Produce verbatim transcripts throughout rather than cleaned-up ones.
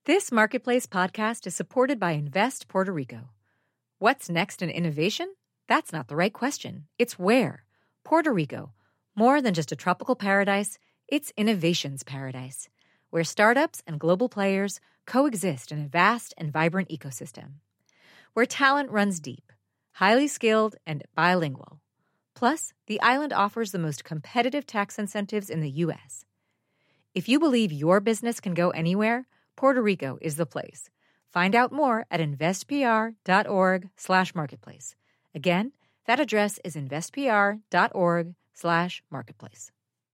This Marketplace podcast is supported by Invest Puerto Rico. What's next in innovation? That's not the right question. It's where. Puerto Rico. More than just a tropical paradise, it's innovation's paradise, where startups and global players coexist in a vast and vibrant ecosystem. Where talent runs deep, highly skilled, and bilingual. Plus, the island offers the most competitive tax incentives in the U S. If you believe your business can go anywhere, Puerto Rico is the place. Find out more at investpr.org slash marketplace. Again, that address is investpr.org slash marketplace.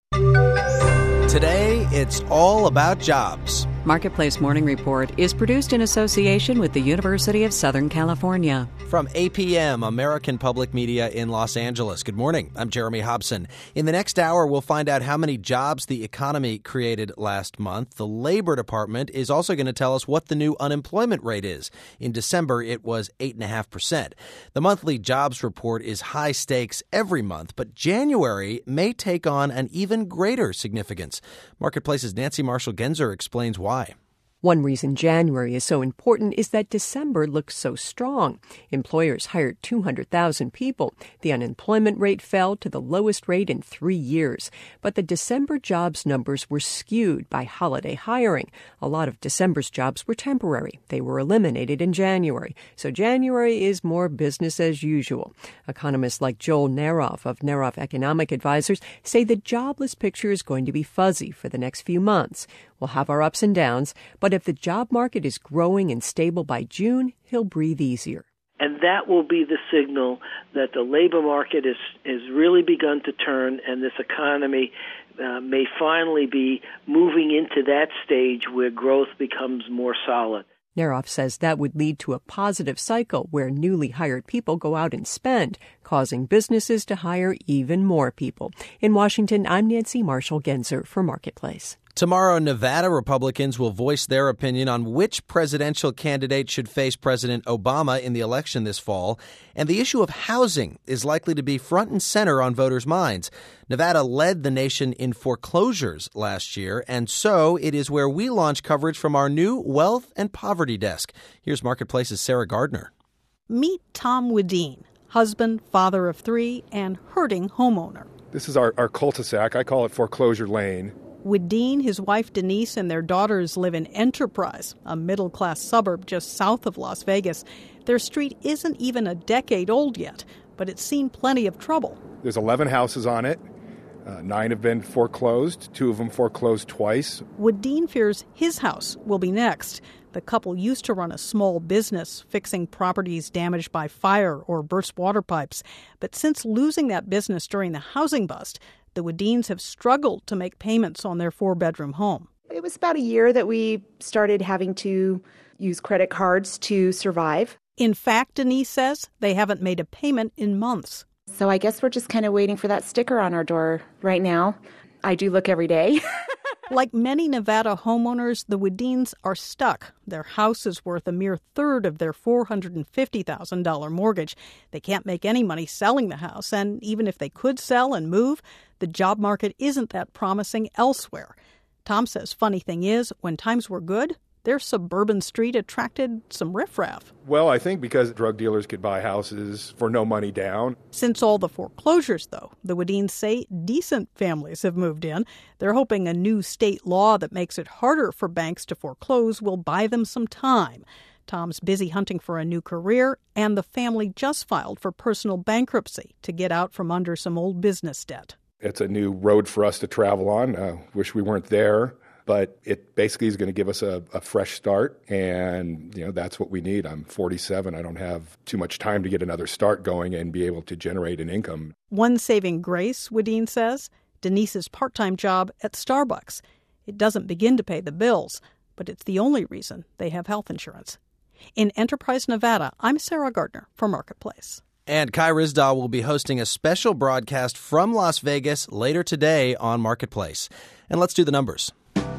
Today, it's all about jobs. Marketplace Morning Report is produced in association with the University of Southern California. From A P M, American Public Media in Los Angeles. Good morning. I'm Jeremy Hobson. In the next hour, we'll find out how many jobs the economy created last month. The Labor Department is also going to tell us what the new unemployment rate is. In December, it was eight point five percent. The monthly jobs report is high stakes every month, but January may take on an even greater significance. Marketplace's Nancy Marshall-Genzer explains why. One reason January is so important is that December looks so strong. Employers hired two hundred thousand people. The unemployment rate fell to the lowest rate in three years. But the December jobs numbers were skewed by holiday hiring. A lot of December's jobs were temporary. They were eliminated in January. So January is more business as usual. Economists like Joel Naroff of Naroff Economic Advisors say the jobless picture is going to be fuzzy for the next few months. We'll have our ups and downs, but if the job market is growing and stable by June, he'll breathe easier. And that will be the signal that the labor market is has really begun to turn, and this economy uh, may finally be moving into that stage where growth becomes more solid. Naroff says that would lead to a positive cycle where newly hired people go out and spend, causing businesses to hire even more people. In Washington, I'm Nancy Marshall-Genzer for Marketplace. Tomorrow, Nevada Republicans will voice their opinion on which presidential candidate should face President Obama in the election this fall. And the issue of housing is likely to be front and center on voters' minds. Nevada led the nation in foreclosures last year, and so it is where we launch coverage from our new Wealth and Poverty Desk. Here's Marketplace's Sarah Gardner. Meet Tom Wedeen, husband, father of three, and hurting homeowner. This is our, our cul-de-sac. I call it Foreclosure Lane. Wedeen, his wife Denise, and their daughters live in Enterprise, a middle-class suburb just south of Las Vegas. Their street isn't even a decade old yet, but it's seen plenty of trouble. There's eleven houses on it. Uh, nine have been foreclosed, two of them foreclosed twice. Wedeen fears his house will be next. The couple used to run a small business fixing properties damaged by fire or burst water pipes. But since losing that business during the housing bust, the Wedeens have struggled to make payments on their four-bedroom home. It was about a year that we started having to use credit cards to survive. In fact, Denise says they haven't made a payment in months. So I guess we're just kind of waiting for that sticker on our door right now. I do look every day. Like many Nevada homeowners, the Wedeens are stuck. Their house is worth a mere third of their four hundred fifty thousand dollars mortgage. They can't make any money selling the house, and even if they could sell and move, the job market isn't that promising elsewhere. Tom says funny thing is, when times were good, their suburban street attracted some riffraff. Well, I think because drug dealers could buy houses for no money down. Since all the foreclosures, though, the Wedeens say decent families have moved in. They're hoping a new state law that makes it harder for banks to foreclose will buy them some time. Tom's busy hunting for a new career, and the family just filed for personal bankruptcy to get out from under some old business debt. It's a new road for us to travel on. Uh, wish we weren't there. But it basically is going to give us a, a fresh start, and you know that's what we need. I'm forty-seven. I don't have too much time to get another start going and be able to generate an income. One saving grace, Wedeen says, Denise's part-time job at Starbucks. It doesn't begin to pay the bills, but it's the only reason they have health insurance. In Enterprise, Nevada, I'm Sarah Gardner for Marketplace. And Kai Ryssdal will be hosting a special broadcast from Las Vegas later today on Marketplace. And let's do the numbers.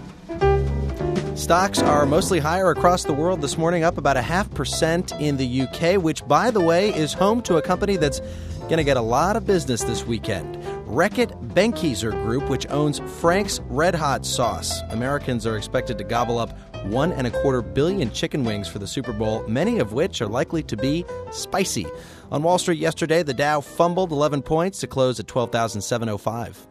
Stocks are mostly higher across the world this morning, up about a half percent in the U K, which, by the way, is home to a company that's going to get a lot of business this weekend. Reckitt Benckiser Group, which owns Frank's Red Hot Sauce. Americans are expected to gobble up one and a quarter billion chicken wings for the Super Bowl, many of which are likely to be spicy. On Wall Street yesterday, the Dow fumbled eleven points to close at twelve thousand seven hundred five.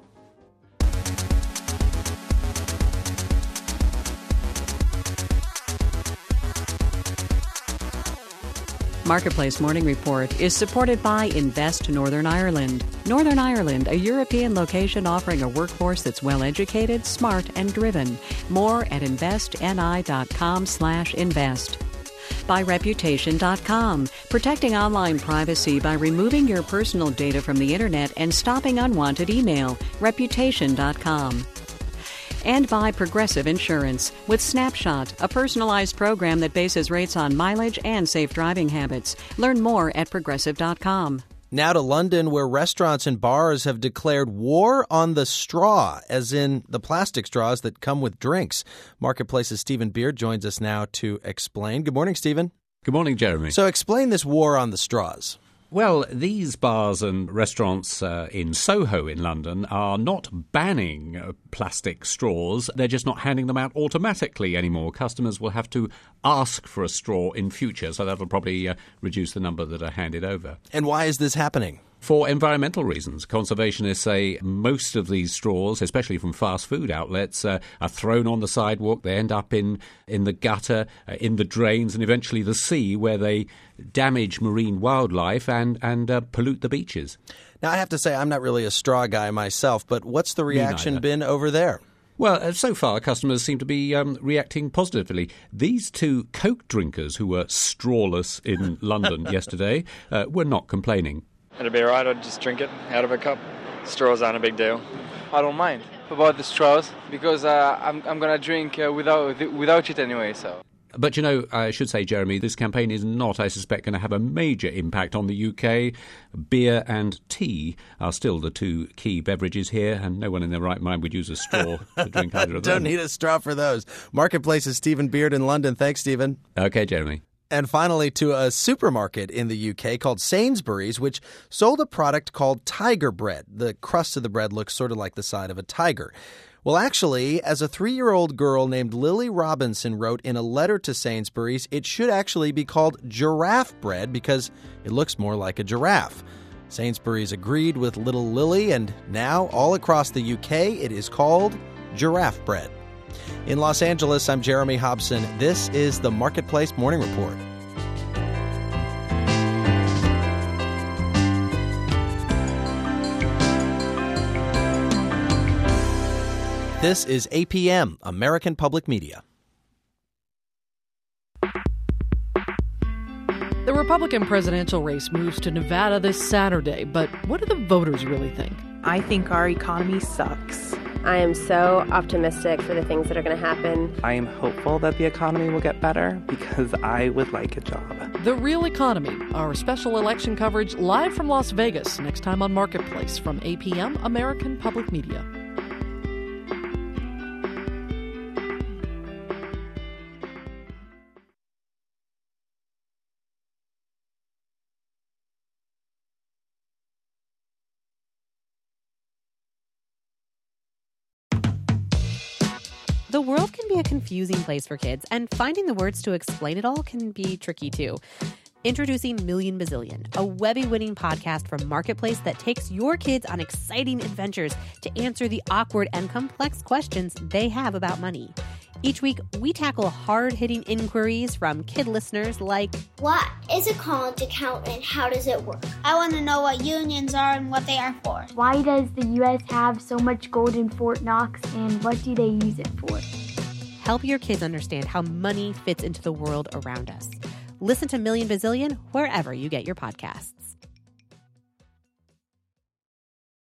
Marketplace Morning Report is supported by Invest Northern Ireland. Northern Ireland, a European location offering a workforce that's well-educated, smart, and driven. More at investni.com slash invest. By Reputation dot com, protecting online privacy by removing your personal data from the Internet and stopping unwanted email. Reputation dot com. And by Progressive Insurance, with Snapshot, a personalized program that bases rates on mileage and safe driving habits. Learn more at progressive dot com. Now to London, where restaurants and bars have declared war on the straw, as in the plastic straws that come with drinks. Marketplace's Stephen Beard joins us now to explain. Good morning, Stephen. Good morning, Jeremy. So explain this war on the straws. Well, these bars and restaurants uh, in Soho in London are not banning uh, plastic straws. They're just not handing them out automatically anymore. Customers will have to ask for a straw in future, so that'll probably uh, reduce the number that are handed over. And why is this happening? For environmental reasons. Conservationists say most of these straws, especially from fast food outlets, uh, are thrown on the sidewalk. They end up in, in the gutter, uh, in the drains, and eventually the sea, where they damage marine wildlife and, and uh, pollute the beaches. Now, I have to say, I'm not really a straw guy myself, but what's the reaction been over there? Well, so far, customers seem to be um, reacting positively. These two Coke drinkers who were strawless in London yesterday uh, were not complaining. It'd be alright, I'd just drink it out of a cup. Straws aren't a big deal. I don't mind about the straws because uh, I'm I'm gonna drink uh, without without it anyway. So. But, you know, I should say, Jeremy, this campaign is not, I suspect, going to have a major impact on the U K. Beer and tea are still the two key beverages here, and no one in their right mind would use a straw to drink either of them. Don't need a straw for those. Marketplace's Stephen Beard in London. Thanks, Stephen. Okay, Jeremy. And finally, to a supermarket in the U K called Sainsbury's, which sold a product called Tiger Bread. The crust of the bread looks sort of like the side of a tiger. Well, actually, as a three-year-old girl named Lily Robinson wrote in a letter to Sainsbury's, it should actually be called giraffe bread because it looks more like a giraffe. Sainsbury's agreed with little Lily, and now all across the U K it is called giraffe bread. In Los Angeles, I'm Jeremy Hobson. This is the Marketplace Morning Report. This is A P M, American Public Media. The Republican presidential race moves to Nevada this Saturday, but what do the voters really think? I think our economy sucks. I am so optimistic for the things that are going to happen. I am hopeful that the economy will get better because I would like a job. The Real Economy, our special election coverage live from Las Vegas, next time on Marketplace from A P M, American Public Media. The world can be a confusing place for kids, and finding the words to explain it all can be tricky too. Introducing Million Bazillion, a Webby-winning podcast from Marketplace that takes your kids on exciting adventures to answer the awkward and complex questions they have about money. Each week, we tackle hard-hitting inquiries from kid listeners like, what is a college account and how does it work? I want to know what unions are and what they are for. Why does the U S have so much gold in Fort Knox and what do they use it for? Help your kids understand how money fits into the world around us. Listen to Million Bazillion wherever you get your podcasts.